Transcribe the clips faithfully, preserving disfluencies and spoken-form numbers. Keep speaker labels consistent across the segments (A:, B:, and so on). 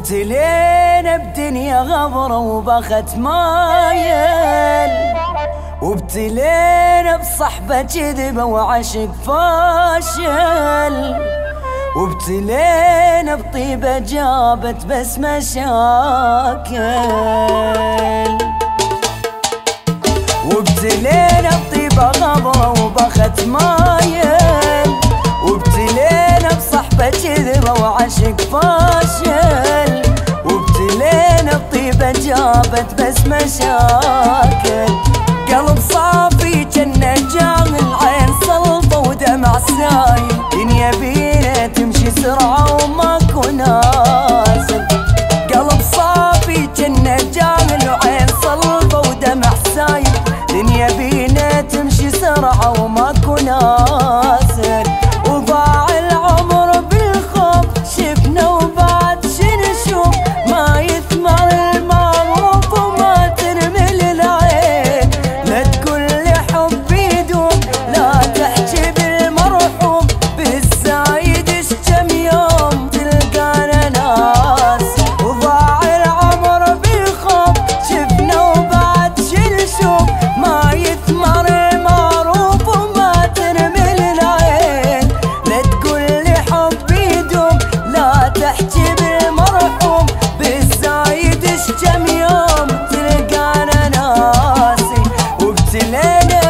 A: وابتلينا بدنيا غبرة وبخت مايل، وابتلينا بصحبة كذبة وعشق فاشل، وابتلينا بطيبة جابت بس مشاكل، وابتلينا بطيبة غبرة وبخت مايل، وابتلينا بصحبة كذبة وعشق فاشل، وابتلينا بطيبة جابت بس مشاكل. قلب صافي جنة جاهل، عين صلبة ودمع سايل، دنيا بينا تمشي سرعة وماكو نازل. قلب صافي جنة جاهل وعين صلبة ودمع سايل، دنيا بينا تمشي سرعة وماكو نازل. وضاع العمر بالخوف شفنا وبعد شنشوف، ما يثمر المعروف وما ترمل العين. لا تقول لي حب يدوم، لا تحكي بالمرحوم، بالزايد كم يوم تلقانا ناس. وضاع العمر بالخوف شفنا وبعد شنشوف، ما يثمر المعروف وما ترمل العين. لا تقول لي حب يدوم، لا تحكي بالمرحوم، بالزايد كم يوم تلقانا ناسي. وابتلينا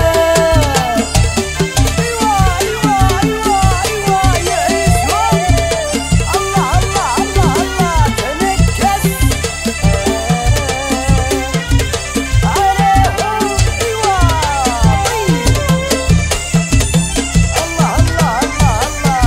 A: ايوه ايوه ايوه ايوه يعيشون. الله الله الله الله تنكس عليهم. ايوه طيب الله الله الله الله.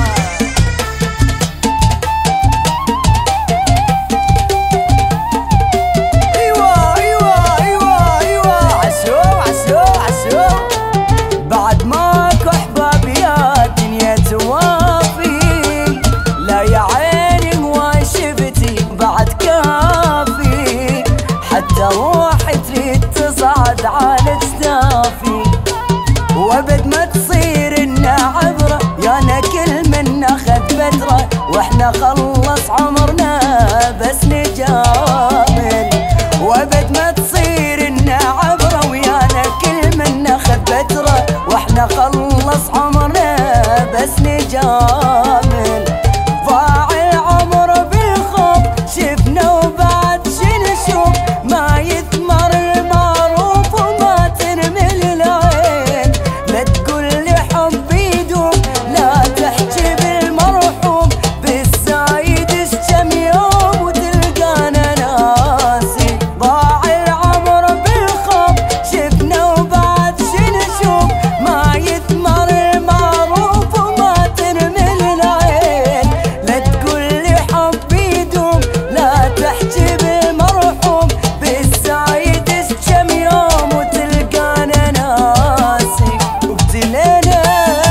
A: ايوه ايوه ايوه ايوه عسوم عسوم عسوم. بعد ماكو احباب يا دنيا توافي، لا يا عيني هواي شفتي بعد كافي. حتى روحي تريد تصعد على جدافي، وابد ما تصير لنا عبرة، يانا كل منا خذ فترة، واحنا خلص عمرنا بس نجامل. وابد ما تصير لنا عبرة، ويانا كل منا خذ فترة، واحنا خلص عمرنا بس نجامل. ضاع العمر بالخوف شفنا وبعد شنشوف، ما يثمر المعروف وما ترمل العين. لا تقول لي حب يدوم، لا تحكي بالمرحوم، بالزايد كم يوم وتلقانا ناسي. ضاع العمر بالخوف شفنا وبعد شنشوف، ما يثمر المعروف وما ترمل العين. لا تقول لي حب يدوم، لا تحكي بالمرحوم، بالزايد كم يوم وتلقانا ناسي. وابتلينا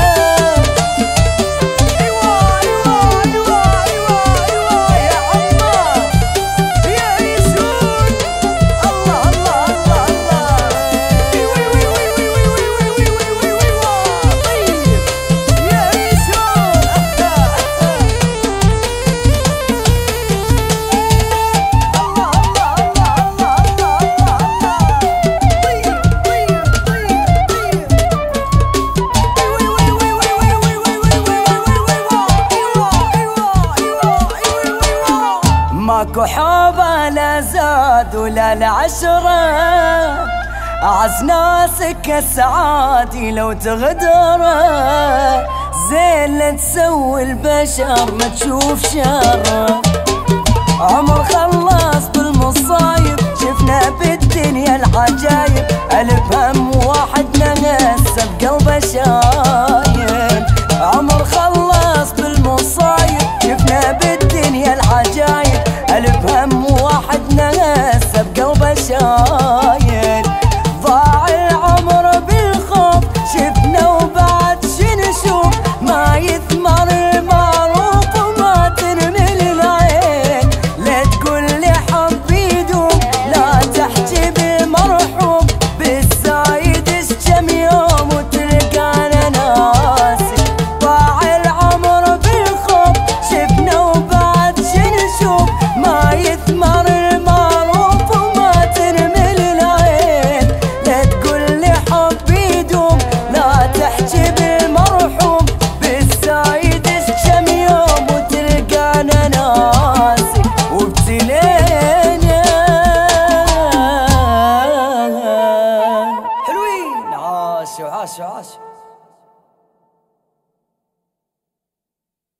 A: ايوه ايوه ايوه ايوه ايوه يا عمار يعيشون. الله الله الله الله. ايوه ايوه ايوه ايوه ايوه ايوه ايوه طيب يعيشون. الله الله الله الله الله الله الله. طيب طيب طيب طيب ماكو حوبة لا زاد ولا العشرة، أعز ناسك السعادي لو تغدره. زين لا تسوي البشر ما تشوف شره، عمر خلص بالمصايب، شفنا بالدنيا العجايب. ألف هم واحد نغسه بقلبه شايل، عمر خلص بالمصايب، شفنا بالدنيا العجايب. ألف هم واحد نغسه بقلبه شايل. ضاع العمر بالخوف شفنا وبعد شنشوف، ما يثمر المعروف وما ترمل العين. لا تقول لي حب يدوم، لا تحكي بالمرحوم، انا